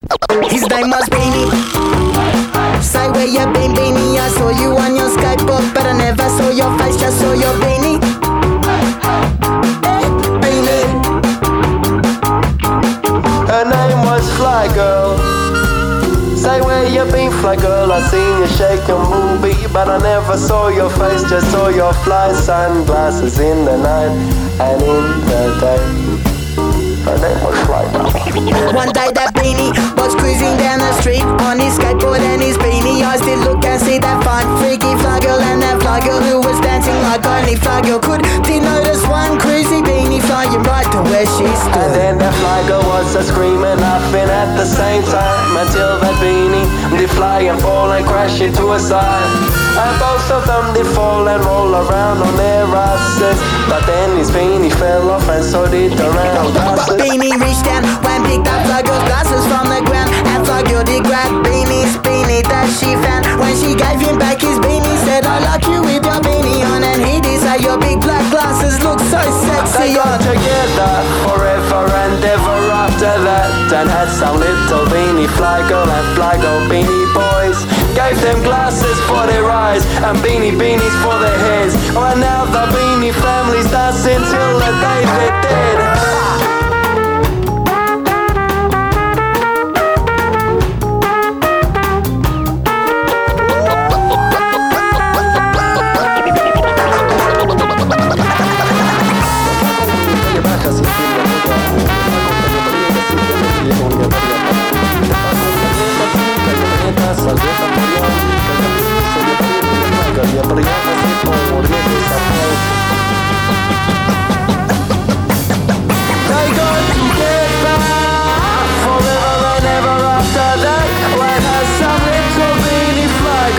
His name was Beanie. Say where you been, Beanie. I saw you on your skateboard, but I never saw your face, just saw your beanie. Beanie. Her name was Fly Girl. Say where you been, Fly Girl. I seen you shake your movie, but I never saw your face, just saw your fly sunglasses in the night and in the day. Her name was Fly Girl. One day that Beanie was cruising down the street on his skateboard and his beanie. I still look and see that fine freaky Fly Girl and that Fly Girl who was dancing like only Fly Girl could. Did notice one cruisy beanie flying right to where she stood. And then that Fly Girl was a screaming, laughing at the same time, until that beanie did fly and fall and crash into a side. And both of them did fall and roll around on their asses. But then his beanie fell off and so did the round glasses. Beanie reached down and picked up Fly Girl's glasses from the ground, and Fly Girl did grab Beanie's beanie that she found. When she gave him back his beanie, said, I like you with your beanie on. And he did say, your big black glasses look so sexy. They got together forever and ever after that, and had some little beanie Fly Girl and Fly Girl beanie boys. Gave them glasses for their eyes and beanies for their heads. Oh, and now the beanie family's dancing till the day they're dead.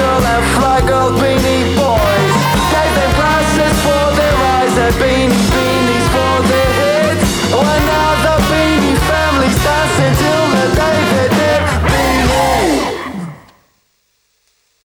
Beanie